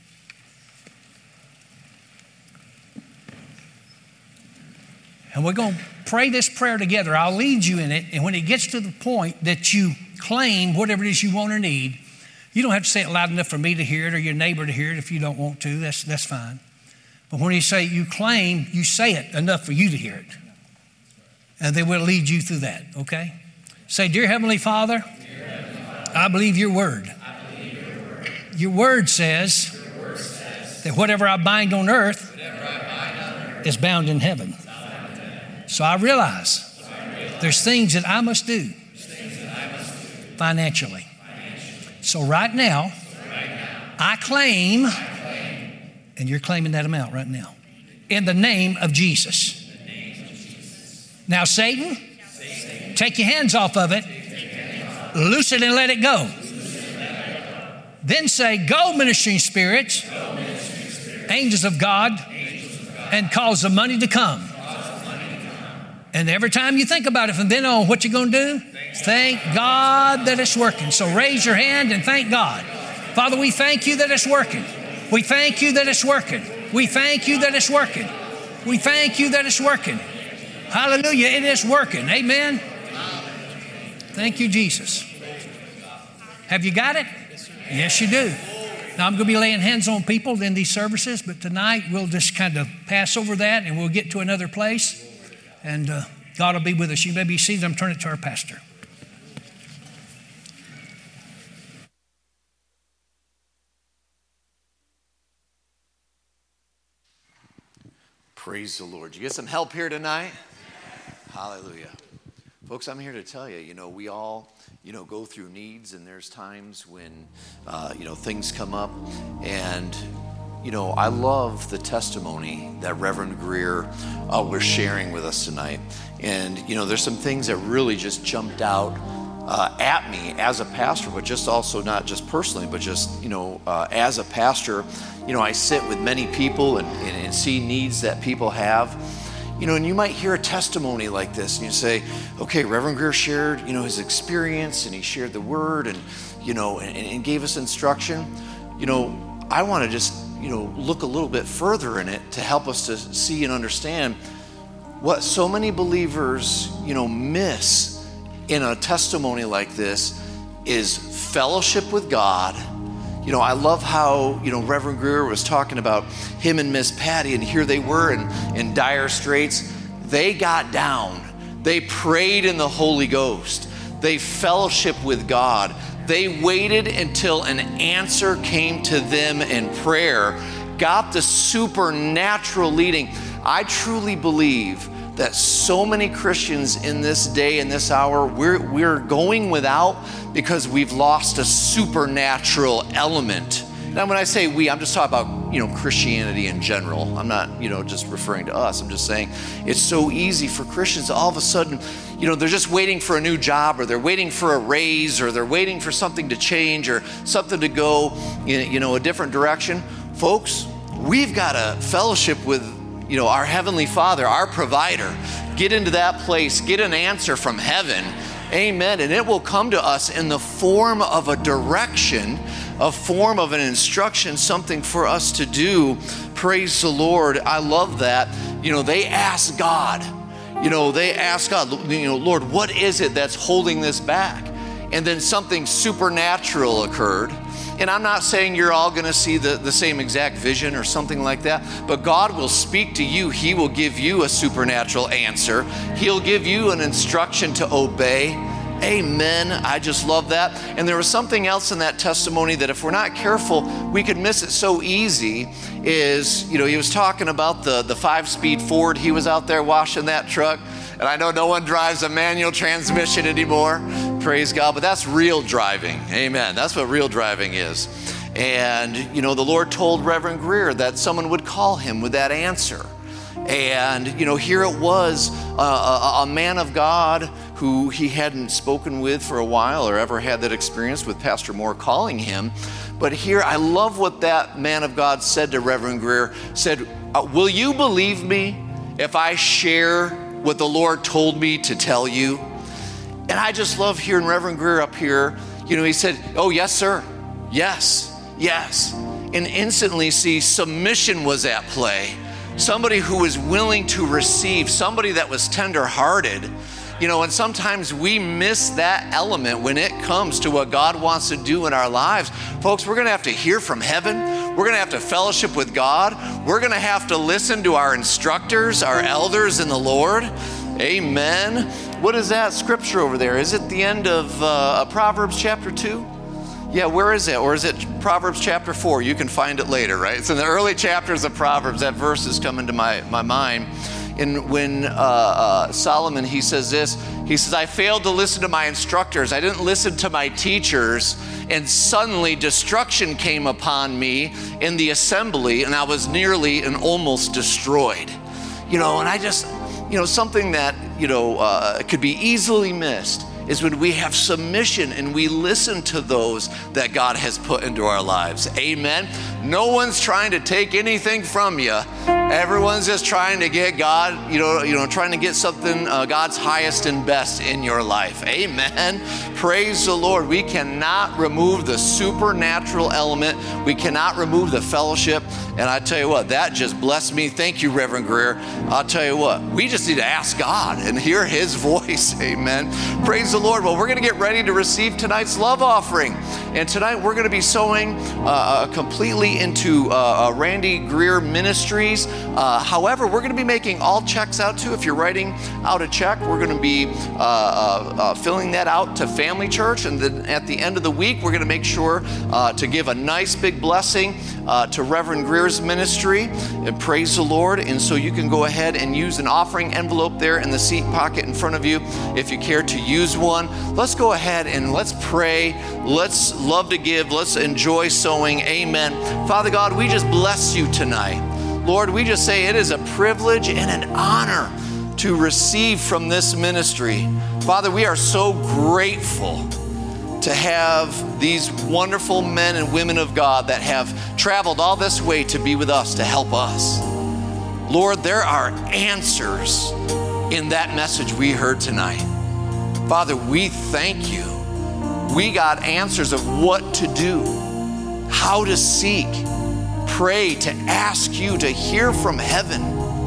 Speaker 1: And we're going to pray this prayer together. I'll lead you in it. And when it gets to the point that you claim whatever it is you want or need, you don't have to say it loud enough for me to hear it or your neighbor to hear it if you don't want to. That's, that's fine. But when you say you claim, you say it enough for you to hear it. And then we'll lead you through that, okay? Say, Dear Heavenly Father, Dear Heavenly Father I believe your word. I believe your word. Your word says, your word says that whatever I bind on earth, I bind on earth is bound in heaven. So I realize, so I realize there's things that I must do, I must do financially. financially. So right now, so right now I, claim, I claim, and you're claiming that amount right now, in the name of Jesus. Name of Jesus. Now, Satan, Satan, take your hands off of it, off. Loose it and let it go. Let it go. Then say, Go, ministering spirits, go, ministering spirits angels, of God, angels of God, and cause the money to come. And every time you think about it from then on, what you going to do? Thank God that it's working. So raise your hand and thank God. Father, we thank you that it's working. We thank you that it's working. We thank you that it's working. We thank you that it's working. Hallelujah, it is working. Amen. Thank you, Jesus. Have you got it? Yes, you do. Now, I'm going to be laying hands on people in these services, but tonight we'll just kind of pass over that and we'll get to another place. And uh, God will be with us. You may be seated. I'm turning it to our pastor.
Speaker 2: Praise the Lord. You get some help here tonight? Hallelujah. Folks, I'm here to tell you, you know, we all, you know, go through needs, and there's times when, uh, you know, things come up. And, you know, I love the testimony that Reverend Greer uh, was sharing with us tonight. And, you know, there's some things that really just jumped out uh, at me as a pastor, but just also not just personally, but just, you know, uh, as a pastor, you know, I sit with many people and, and, and see needs that people have. You know, and you might hear a testimony like this and you say, okay, Reverend Greer shared, you know, his experience and he shared the word and, you know, and, and gave us instruction. You know, I want to just, you know, look a little bit further in it to help us to see and understand what so many believers, you know, miss in a testimony like this is fellowship with God. You know, I love how, you know, Reverend Greer was talking about him and Miss Patty, and here they were in, in dire straits. They got down. They prayed in the Holy Ghost. They fellowshiped with God. They waited until an answer came to them in prayer, got the supernatural leading. I truly believe that so many Christians in this day and this hour, we're, we're going without because we've lost a supernatural element. Now, when I say we, I'm just talking about, you know, Christianity in general. I'm not, you know, just referring to us. I'm just saying it's so easy for Christians. All of a sudden, you know, they're just waiting for a new job, or they're waiting for a raise, or they're waiting for something to change, or something to go in, you know, a different direction. Folks, we've got a fellowship with, you know, our Heavenly Father, our provider. Get into that place, get an answer from heaven. Amen. And it will come to us in the form of a direction, a form of an instruction, something for us to do. Praise the Lord. I love that. You know, they ask God, you know, they ask God, you know, Lord, what is it that's holding this back? And then something supernatural occurred. And I'm not saying you're all going to see the, the same exact vision or something like that, but God will speak to you. He will give you a supernatural answer. He'll give you an instruction to obey. Amen. I just love that. And there was something else in that testimony that if we're not careful, we could miss it so easy. Is, you know, he was talking about the, the five-speed Ford. He was out there washing that truck. And I know no one drives a manual transmission anymore. Praise God. But that's real driving. Amen. That's what real driving is. And, you know, the Lord told Reverend Greer that someone would call him with that answer. And, you know, here it was, uh, a, a man of God who he hadn't spoken with for a while or ever had that experience with Pastor Moore calling him. But here, I love what that man of God said to Reverend Greer, said, uh, will you believe me if I share what the Lord told me to tell you? And I just love hearing Reverend Greer up here. You know, he said, oh, yes, sir. Yes, yes. And instantly, see, submission was at play. Somebody who was willing to receive, somebody that was tender-hearted. You know, and sometimes we miss that element when it comes to what God wants to do in our lives. Folks, we're gonna have to hear from heaven. We're gonna have to fellowship with God. We're gonna have to listen to our instructors, our elders in the Lord. Amen. What is that scripture over there? Is it the end of uh, Proverbs chapter two? Yeah, where is it? Or is it Proverbs chapter four? You can find it later, right? It's in the early chapters of Proverbs. That verse has come into my, my mind. And when uh, uh, Solomon, he says this, he says, I failed to listen to my instructors. I didn't listen to my teachers. And suddenly destruction came upon me in the assembly, and I was nearly and almost destroyed. You know, and I just, you know, something that, you know, uh, could be easily missed is when we have submission and we listen to those that God has put into our lives. Amen. No one's trying to take anything from you. Everyone's just trying to get God, you know, you know, trying to get something, uh, God's highest and best in your life. Amen. Praise the Lord. We cannot remove the supernatural element. We cannot remove the fellowship. And I tell you what, that just blessed me. Thank you, Reverend Greer. I'll tell you what, we just need to ask God and hear his voice. Amen. Praise the Lord. Well, we're going to get ready to receive tonight's love offering. And tonight we're going to be sowing uh, completely into uh, Randy Greer Ministries. Uh, however, we're going to be making all checks out too. If you're writing out a check, we're going to be uh, uh, uh, filling that out to Family Church. And then at the end of the week, we're going to make sure uh, to give a nice big blessing uh, to Reverend Greer's ministry. And praise the Lord. And so you can go ahead and use an offering envelope there in the seat pocket in front of you if you care to use one. Let's go ahead and let's pray. Let's love to give. Let's enjoy sowing. Amen. Father God, we just bless you tonight. Lord, we just say it is a privilege and an honor to receive from this ministry. Father, we are so grateful to have these wonderful men and women of God that have traveled all this way to be with us, to help us. Lord, there are answers in that message we heard tonight. Father, we thank you. We got answers of what to do, how to seek, pray, to ask you, to hear from heaven,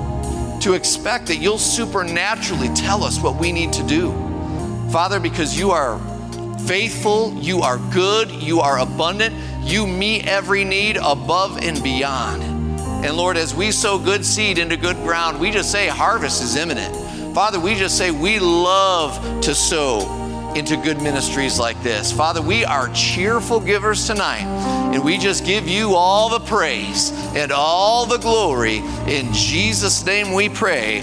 Speaker 2: to expect that you'll supernaturally tell us what we need to do. Father, because you are faithful, you are good, you are abundant, you meet every need above and beyond. And Lord, as we sow good seed into good ground, we just say harvest is imminent. Father, we just say we love to sow into good ministries like this. Father, we are cheerful givers tonight, and we just give you all the praise and all the glory. In Jesus' name we pray.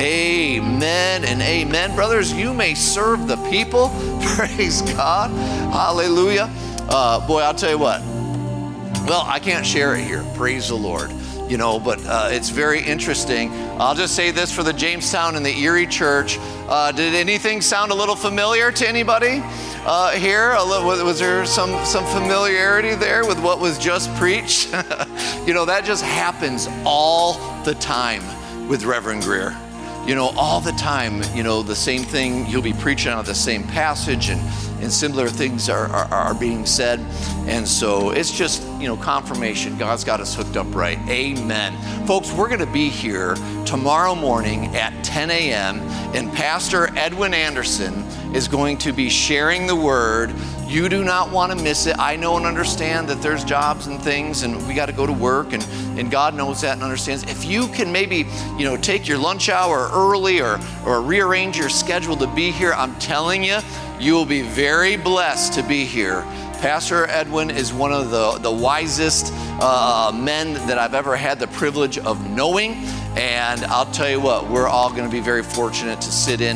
Speaker 2: Amen and amen. Brothers, you may serve the people. Praise God. Hallelujah. Uh, boy, I'll tell you what. Well, I can't share it here. Praise the Lord. You know, but uh, it's very interesting. I'll just say this for the Jamestown and the Erie Church. Uh, did anything sound a little familiar to anybody uh, here? A little, was there some, some familiarity there with what was just preached? You know, that just happens all the time with Reverend Greer. You know, all the time, you know, the same thing, you'll be preaching out of the same passage, and, and similar things are, are, are being said. And so it's just, you know, confirmation. God's got us hooked up right. Amen. Folks, we're going to be here tomorrow morning at ten a.m. and Pastor Edwin Anderson is going to be sharing the word. You do not want to miss it. I know and understand that there's jobs and things, and we got to go to work, and, and God knows that and understands. If you can maybe, you know, take your lunch hour early or, or rearrange your schedule to be here, I'm telling you, you will be very blessed to be here. Pastor Edwin is one of the, the wisest uh, men that I've ever had the privilege of knowing. And I'll tell you what, we're all going to be very fortunate to sit in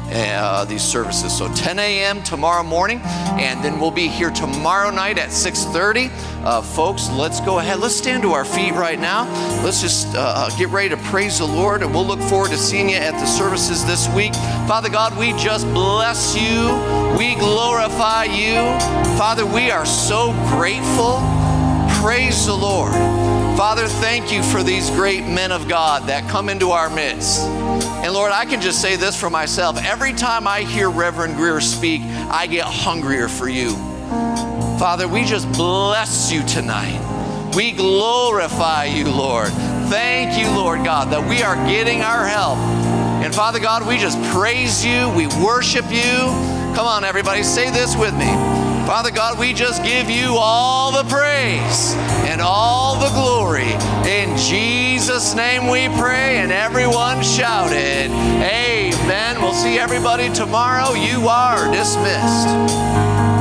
Speaker 2: uh, these services. So ten a.m. tomorrow morning, and then we'll be here tomorrow night at six thirty. Uh, folks, let's go ahead. Let's stand to our feet right now. Let's just uh, get ready to praise the Lord, and we'll look forward to seeing you at the services this week. Father God, we just bless you. We glorify you. Father, we are so grateful. Praise the Lord. Father, thank you for these great men of God that come into our midst. And Lord, I can just say this for myself. Every time I hear Reverend Greer speak, I get hungrier for you. Father, we just bless you tonight. We glorify you, Lord. Thank you, Lord God, that we are getting our help. And Father God, we just praise you. We worship you. Come on, everybody, say this with me. Father God, we just give you all the praise and all the glory. In Jesus' name we pray, and everyone shouted, amen. We'll see everybody tomorrow. You are dismissed.